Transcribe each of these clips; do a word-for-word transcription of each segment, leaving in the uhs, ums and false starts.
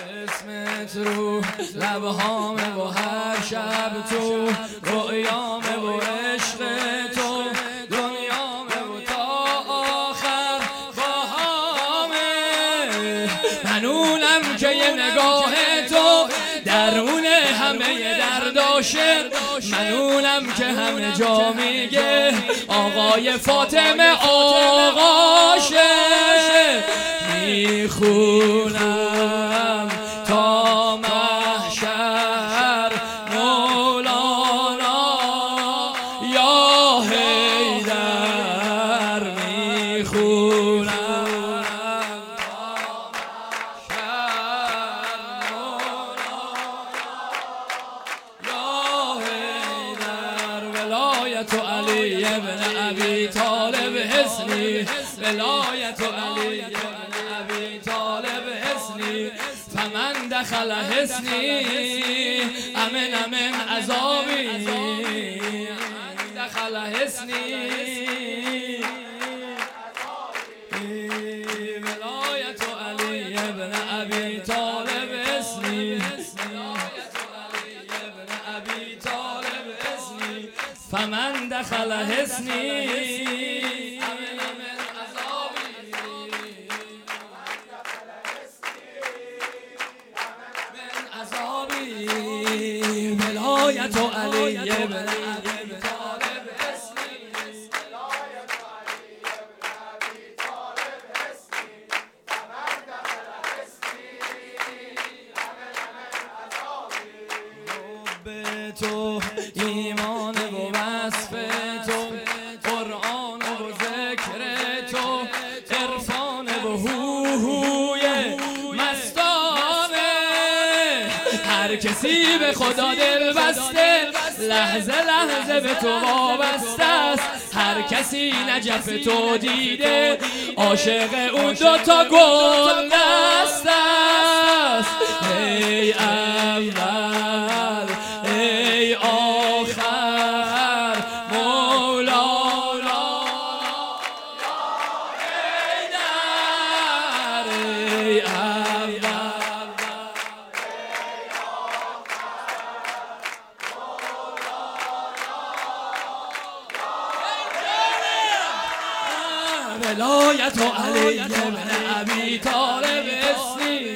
اسمت رو لبهامه و هر شب تو رؤیامه و عشق تو دنیامه و تا آخر باهامه. منونم که یه نگاه تو درون همه درداشه، منونم که همه جا میگه آقای فاطمه آقاشه. میخونم تا محشر مولانا یا حیدر، میخونم تا محشر مولانا یا حیدر. ولایت علی ابن ابی طالب حسنی، ولایت علی ابی طالب حسنی، فمن دخل حسنی امن امن عذابی. دخل حسنی ولایت علی ابن ابی طالب حسنی، ولایت علی ابن ابی طالب حسنی، فمن دخل حسنی امن امن عذابی. ولایت علی ابن ابی طالب حسنی، ولایت علی ابن ابی طالب حسنی، فمن دخل حسنی امن امن عذابی. حب تو ایمان و وصف تو، قرآن و ذکر تو، عرفان و هوهوی مستانه. هر کسی به خدا دل بسته، لحظه لحظه به تو وابسته است. هر کسی نجف تو دیده، عاشق اون دوتا گل دست است. ای اول ای آخر مولانا یا حیدر، ای اول ولایت علی ابن ابی طالب حسنی،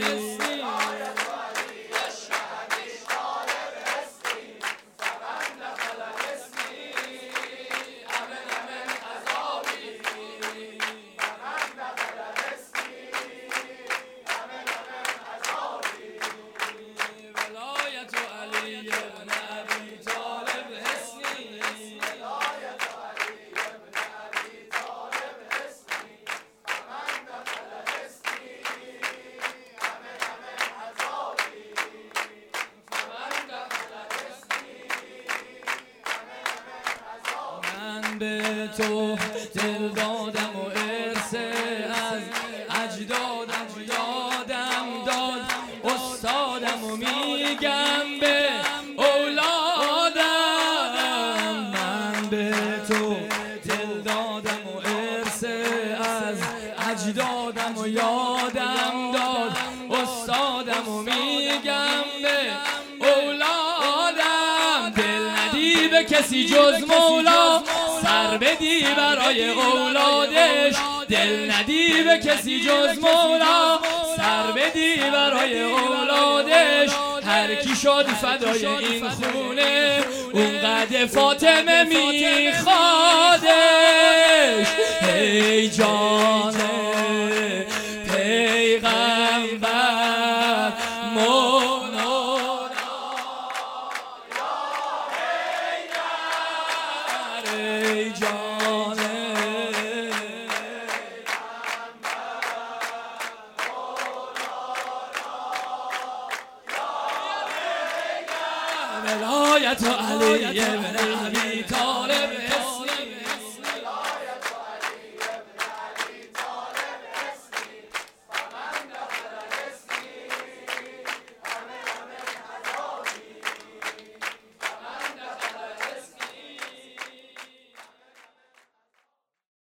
به تو دل دادم و ارثه از اجدادم و یادم داد استادم و میگم به اولادم. من به تو دل دادم و ارثه از اجدادم و یادم داد استادم و میگم به اولادم. دل ندی به کسی جز مولا، سر بدی برای اولادش. دل ندی به کسی جز مولا، سر بدی برای اولادش. هر کی شد فدای این خونه، اونقدر فاطمه میخوادش. ای جان پیغمبر مولانا ای جان ولایت علی ابن ابی طالب